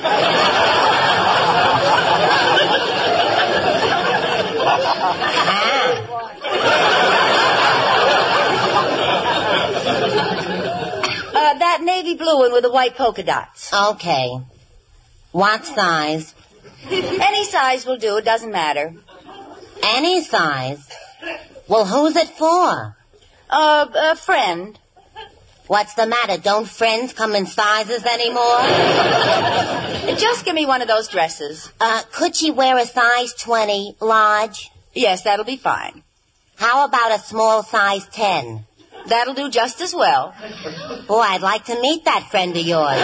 Uh, that navy blue one with the white polka dots. Okay. What size? Any size will do. It doesn't matter. Any size? Well, who's it for? Uh, a friend. What's the matter? Don't friends come in sizes anymore? Just give me one of those dresses. Uh, could she wear a size twenty, large? Yes, that'll be fine. How about a small size ten? That'll do just as well. Boy, I'd like to meet that friend of yours.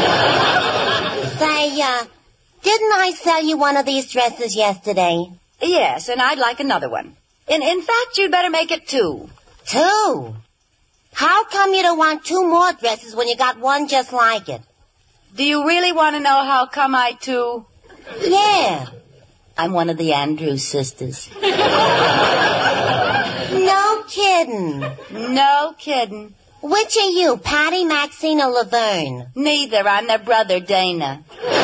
Say, uh, didn't I sell you one of these dresses yesterday? Yes, and I'd like another one. In, in fact, you'd better make it two. Two? How come you don't want two more dresses when you got one just like it? Do you really want to know how come I two? Yeah. I'm one of the Andrews sisters. No kidding. No kidding. Which are you, Patty, Maxine, or Laverne? Neither. I'm their brother, Dana.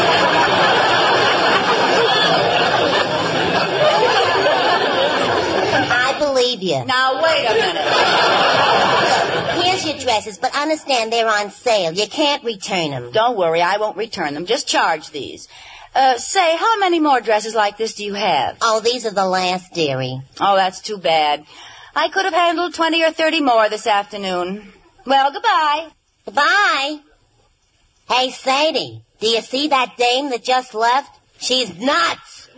I believe you. Now, wait a minute. Here's your dresses, but understand they're on sale. You can't return them. Don't worry, I won't return them. Just charge these. Uh, say, how many more dresses like this do you have? Oh, these are the last, dearie. Oh, that's too bad. I could have handled twenty or thirty more this afternoon. Well, goodbye. Goodbye. Hey, Sadie, do you see that dame that just left? She's nuts.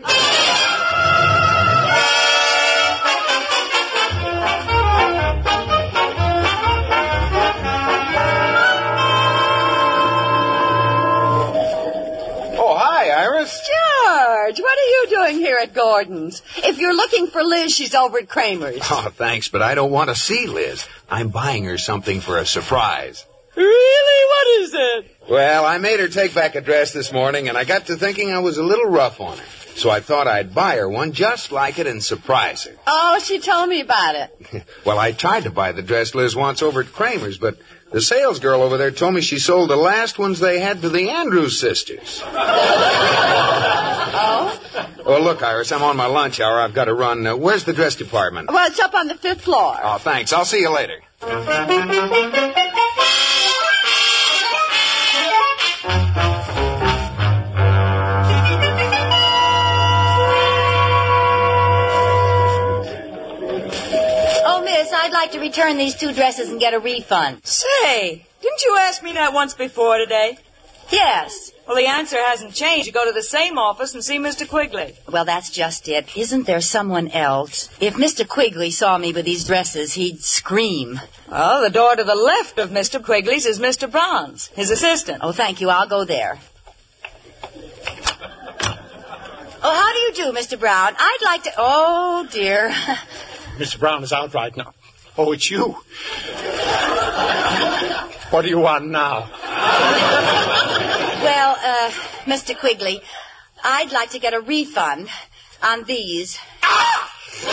George, what are you doing here at Gordon's? If you're looking for Liz, she's over at Kramer's. Oh, thanks, but I don't want to see Liz. I'm buying her something for a surprise. Really? What is it? Well, I made her take back a dress this morning, and I got to thinking I was a little rough on her. So I thought I'd buy her one just like it and surprise her. Oh, she told me about it. Well, I tried to buy the dress Liz wants over at Kramer's, but the sales girl over there told me she sold the last ones they had to the Andrews sisters. Oh? Well, look, Iris, I'm on my lunch hour. I've got to run. Uh, where's the dress department? Well, it's up on the fifth floor. Oh, thanks. I'll see you later. Oh, miss, I'd like to return these two dresses and get a refund. Say, didn't you ask me that once before today? Yes. Well, the answer hasn't changed. You go to the same office and see Mister Quigley. Well, that's just it. Isn't there someone else? If Mister Quigley saw me with these dresses, he'd scream. Oh, the door to the left of Mister Quigley's is Mister Brown's, his assistant. Oh, thank you. I'll go there. Oh, how do you do, Mister Brown? I'd like to... Oh, dear. Mister Brown is out right now. Oh, it's you. What do you want now? Well, uh, Mister Quigley, I'd like to get a refund on these. Ah!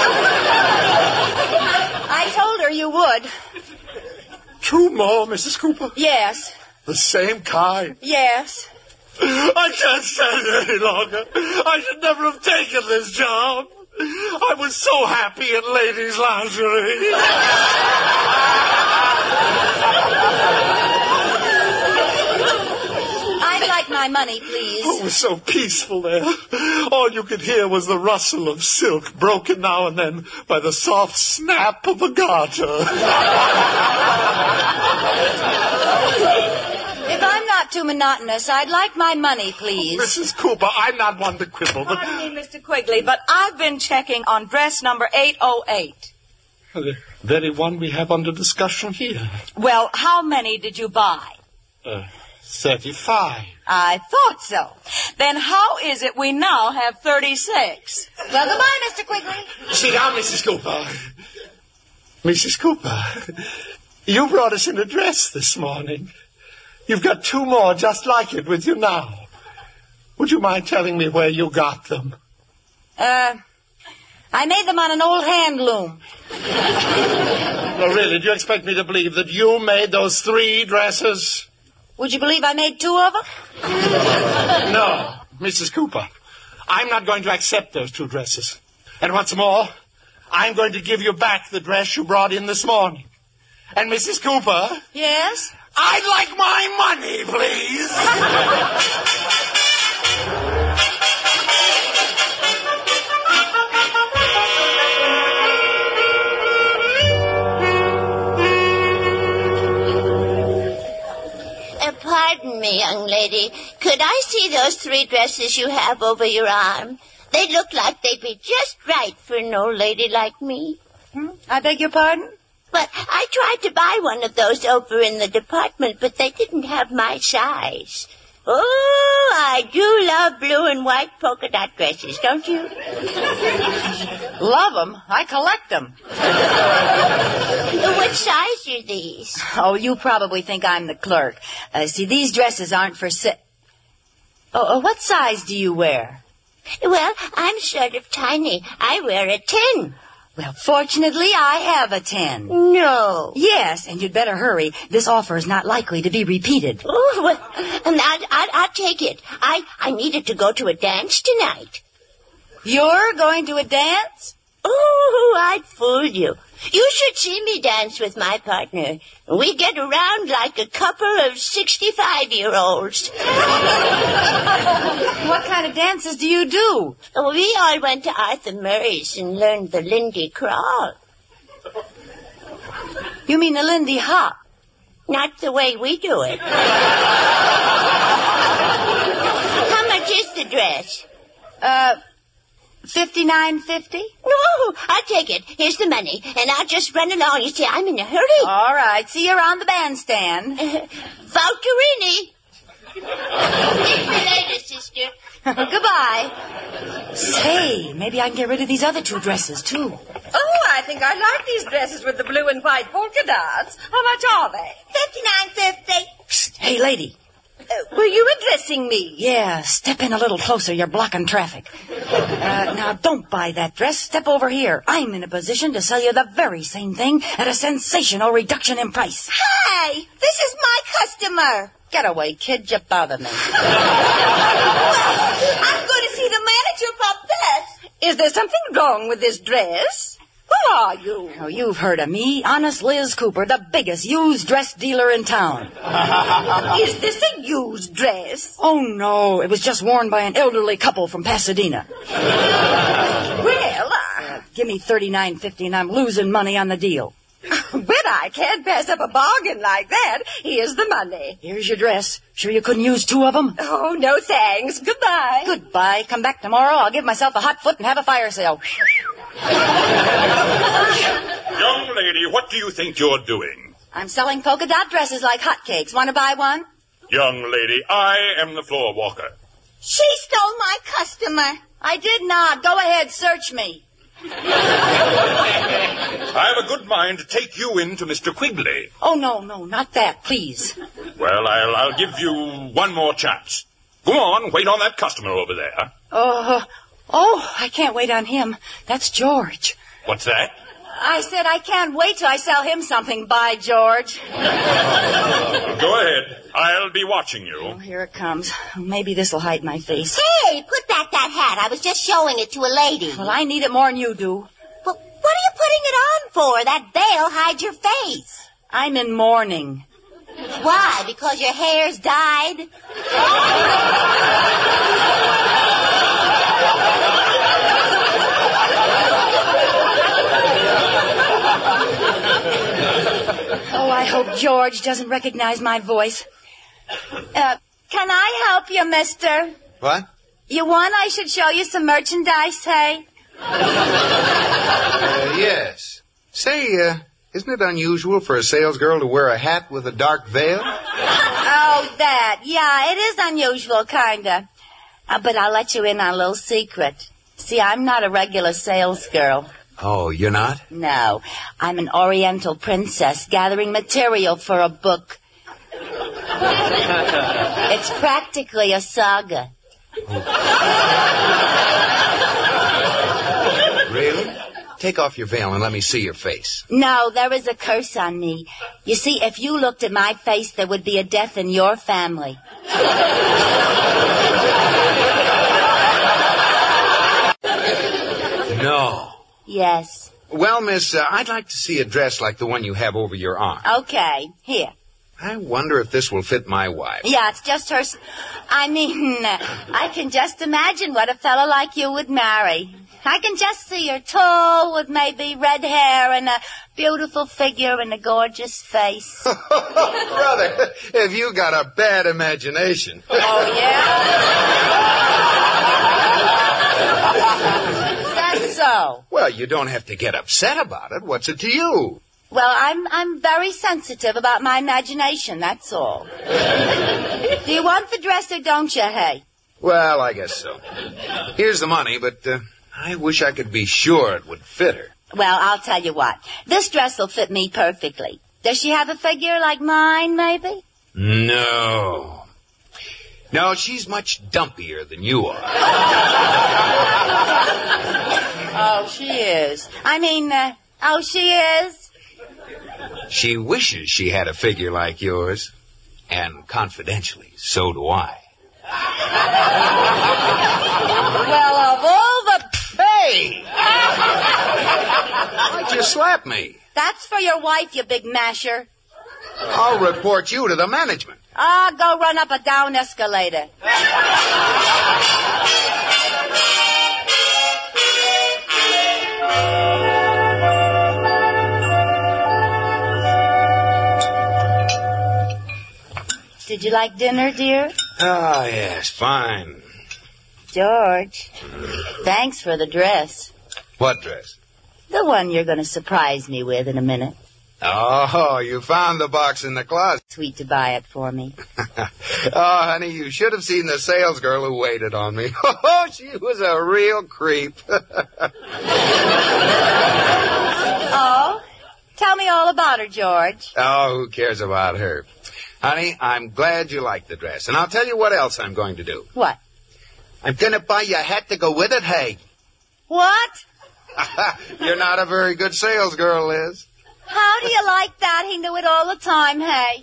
I told her you would. Two more, Missus Cooper? Yes. The same kind? Yes. I can't stand it any longer. I should never have taken this job. I was so happy in ladies' lingerie. I'd like my money, please. Oh, it was so peaceful there. All you could hear was the rustle of silk, broken now and then by the soft snap of a garter. If I'm not too monotonous, I'd like my money, please. Oh, Missus Cooper, I'm not one to quibble, but... Pardon me, Mister Quigley, but I've been checking on dress number eight oh eight. The very one we have under discussion here. Well, how many did you buy? Uh, thirty-five. I thought so. Then how is it we now have thirty-six? Well, goodbye, Mister Quigley. Sit down, Missus Cooper. Missus Cooper, you brought us in a dress this morning. You've got two more just like it with you now. Would you mind telling me where you got them? Uh, I made them on an old hand loom. No, really, do you expect me to believe that you made those three dresses? Would you believe I made two of them? No, Missus Cooper. I'm not going to accept those two dresses. And what's more, I'm going to give you back the dress you brought in this morning. And Missus Cooper... Yes? I'd like my money, please. Uh, pardon me, young lady. Could I see those three dresses you have over your arm? They look like they'd be just right for an old lady like me. Hmm? I beg your pardon? But I tried to buy one of those over in the department, but they didn't have my size. Oh, I do love blue and white polka dot dresses, don't you? Love them? I collect them. What size are these? Oh, you probably think I'm the clerk. Uh, see, these dresses aren't for si- Oh, uh, what size do you wear? Well, I'm sort of tiny. I wear a ten. Well, fortunately, I have a ten. No. Yes, and you'd better hurry. This offer is not likely to be repeated. Oh, well, and I'll, I'll, I'll take it. I, I needed to go to a dance tonight. You're going to a dance? Oh, I'd fool you. You should see me dance with my partner. We get around like a couple of sixty-five-year-olds. What kind of dances do you do? We all went to Arthur Murray's and learned the Lindy Crawl. You mean the Lindy Hop? Not the way we do it. How much is the dress? Uh... Fifty-nine fifty? No, I'll take it. Here's the money, and I'll just run along. You see, I'm in a hurry. All right, see you around the bandstand. Uh, Valturini. See you later, sister. Goodbye. Say, maybe I can get rid of these other two dresses, too. Oh, I think I like these dresses with the blue and white polka dots. How much are they? Fifty-nine fifty. Psst, hey, lady. Uh, were you addressing me? Yeah, step in a little closer. You're blocking traffic. Uh, now, don't buy that dress. Step over here. I'm in a position to sell you the very same thing at a sensational reduction in price. Hi, this is my customer. Get away, kid. You bother me. Well, I'm going to see the manager about that. Is there something wrong with this dress? Who are you? Oh, you've heard of me. Honest Liz Cooper, the biggest used dress dealer in town. Is this a used dress? Oh, no. It was just worn by an elderly couple from Pasadena. Well, uh... uh give me thirty-nine fifty and I'm losing money on the deal. Well, I can't pass up a bargain like that. Here's the money. Here's your dress. Sure you couldn't use two of them? Oh, no thanks. Goodbye. Goodbye. Come back tomorrow. I'll give myself a hot foot and have a fire sale. Young lady, what do you think you're doing? I'm selling polka dot dresses like hotcakes. Want to buy one? Young lady, I am the floor walker. She stole my customer. I did not. Go ahead, search me. I have a good mind to take you in to Mister Quigley. Oh, no, no, not that, please. Well, I'll, I'll give you one more chance. Go on, wait on that customer over there. Oh, uh, oh, I can't wait on him. That's George. What's that? I said I can't wait till I sell him something. Bye, George. Go ahead. I'll be watching you. Oh, here it comes. Maybe this'll hide my face. Hey, put back that hat. I was just showing it to a lady. Well, I need it more than you do. Well, what are you putting it on for? That veil hides your face. I'm in mourning. Why? Because your hair's dyed? Oh, I hope George doesn't recognize my voice. Uh, can I help you, mister? What? You want I should show you some merchandise, hey? Uh, yes. Say, uh, isn't it unusual for a salesgirl to wear a hat with a dark veil? Oh, that. Yeah, it is unusual, kinda. Uh, but I'll let you in on a little secret. See, I'm not a regular salesgirl. Oh, you're not? No. I'm an Oriental princess gathering material for a book. It's practically a saga. Really? Take off your veil and let me see your face. No, there is a curse on me. You see, if you looked at my face, there would be a death in your family. No. Yes. Well, miss, uh, I'd like to see a dress like the one you have over your arm. Okay, here. I wonder if this will fit my wife. Yeah, it's just her... s- I mean, uh, I can just imagine what a fellow like you would marry. I can just see her tall with maybe red hair and a beautiful figure and a gorgeous face. Brother, have you got a bad imagination? Oh, yeah? That's so. Well, you don't have to get upset about it. What's it to you? Well, I'm I'm very sensitive about my imagination, that's all. Do you want the dress or don't you, hey? Well, I guess so. Here's the money, but uh, I wish I could be sure it would fit her. Well, I'll tell you what. This dress will fit me perfectly. Does she have a figure like mine, maybe? No. No, she's much dumpier than you are. Oh, she is. I mean, uh, oh, she is? She wishes she had a figure like yours. And confidentially, so do I. Well, of all the... Hey! Why'd you slap me? That's for your wife, you big masher. I'll report you to the management. Ah, go run up a down escalator. Did you like dinner, dear? Ah, yes, fine. George, thanks for the dress. What dress? The one you're going to surprise me with in a minute. Oh, you found the box in the closet. Sweet to buy it for me. Oh, honey, you should have seen the salesgirl who waited on me. Oh, she was a real creep. Oh, tell me all about her, George. Oh, who cares about her? Honey, I'm glad you like the dress. And I'll tell you what else I'm going to do. What? I'm going to buy you a hat to go with it, hey. What? You're not a very good salesgirl, Liz. How do you like that? He knew it all the time, hey.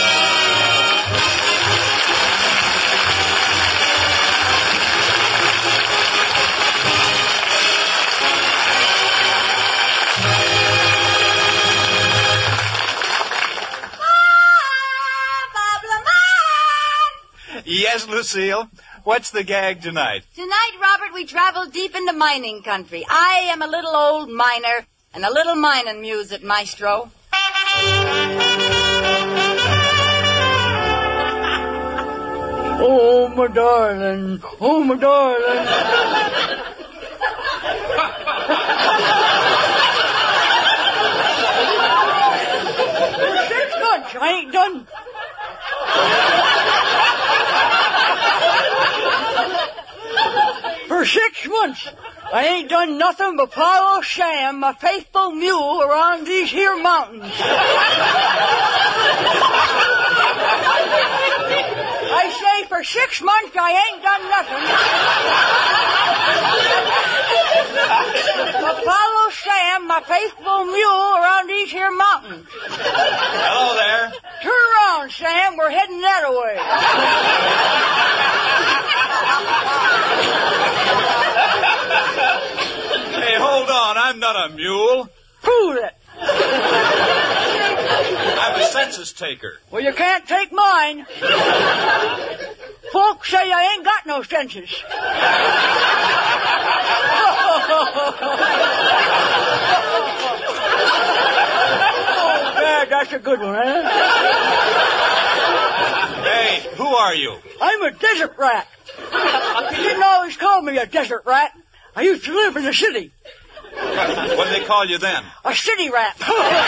Yes, Lucille. What's the gag tonight? Tonight, Robert, we travel deep into mining country. I am a little old miner, and a little mining music, maestro. Oh, my darling. Oh, my darling. For six months, I ain't done. For six months, I ain't done nothing but follow Sam, my faithful mule, around these here mountains. I say for six months I ain't done nothing. But follow Sam, my faithful mule, around these here mountains. Hello there. Turn around, Sam. We're heading that way. Hey, hold on. I'm not a mule. Prove it. I'm a census taker. Well, you can't take mine. Folks say I ain't got no senses. Oh, Dad, that's a good one, eh? Hey, who are you? I'm a desert rat. You didn't always call me a desert rat. I used to live in the city. What did they call you then? A city rat.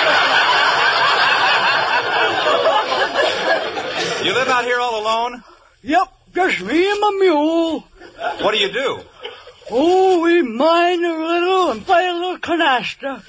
You live out here all alone? Yep, just me and my mule. What do you do? Oh, we mine a little and play a little canasta.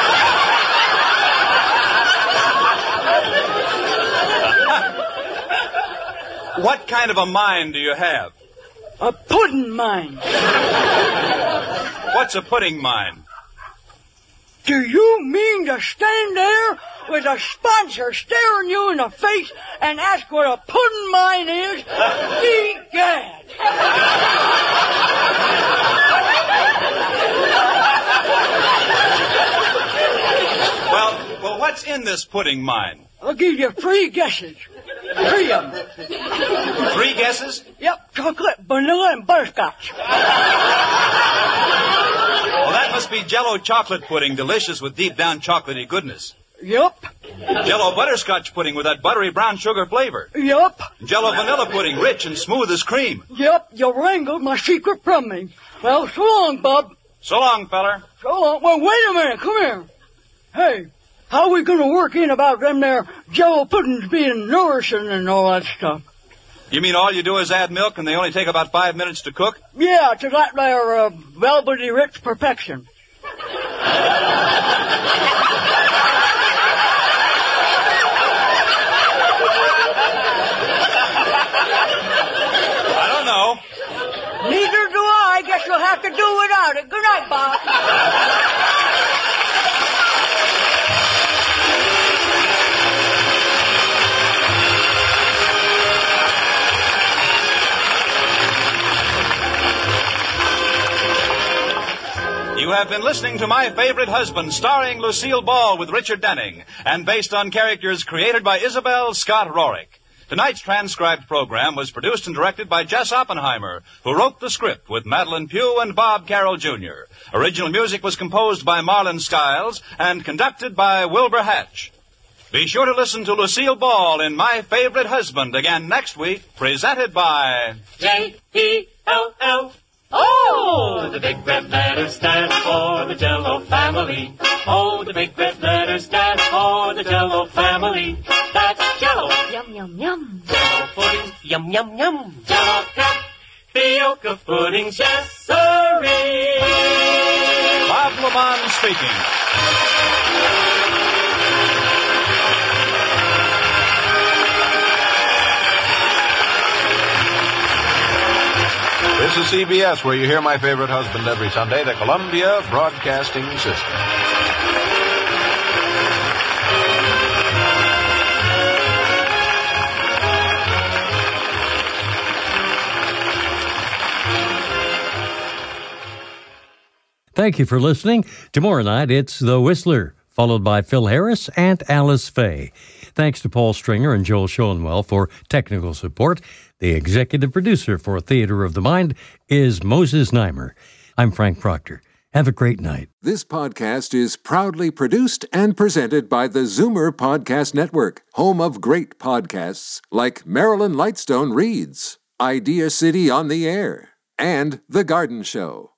What kind of a mine do you have? A pudding mine. What's a pudding mine? Do you mean to stand there with a sponsor staring you in the face and ask what a pudding mine is? Egad! Well, well, what's in this pudding mine? I'll give you three guesses. Three of them. Three guesses? Yep, chocolate, vanilla, and butterscotch. Well, that must be Jell-O chocolate pudding, delicious with deep down chocolatey goodness. Yep. Jell-O butterscotch pudding with that buttery brown sugar flavor. Yep. Jell-O vanilla pudding, rich and smooth as cream. Yep, you wrangled my secret from me. Well, so long, Bub. So long, feller. So long. Well, wait a minute. Come here. Hey, how are we going to work in about them there Jell-O puddings being nourishing and all that stuff? You mean all you do is add milk and they only take about five minutes to cook? Yeah, to that there uh, velvety rich perfection. I don't know. Neither do I. Guess you'll have to do without it. Good night, Bob. You have been listening to My Favorite Husband, starring Lucille Ball with Richard Denning, and based on characters created by Isabel Scott Rorick. Tonight's transcribed program was produced and directed by Jess Oppenheimer, who wrote the script with Madeline Pugh and Bob Carroll Junior Original music was composed by Marlon Skiles and conducted by Wilbur Hatch. Be sure to listen to Lucille Ball in My Favorite Husband again next week, presented by J E L L. Oh, the big red letters stand for the Jell-O family. Oh, the big red letters stand for the Jell-O family. That's Jell-O. Yum, yum, yum. Jell-O pudding. Yum, yum, yum. Jell-O tapioca puddings, yes, sirree. Bob Lamont speaking. This is C B S, where you hear My Favorite Husband every Sunday, the Columbia Broadcasting System. Thank you for listening. Tomorrow night, it's The Whistler, followed by Phil Harris and Alice Faye. Thanks to Paul Stringer and Joel Schoenwell for technical support. The executive producer for Theater of the Mind is Moses Neimer. I'm Frank Proctor, Have a great night. This podcast is proudly produced and presented by the Zoomer Podcast Network, home of great podcasts like Marilyn Lightstone Reads, Idea City on the Air, and The Garden Show.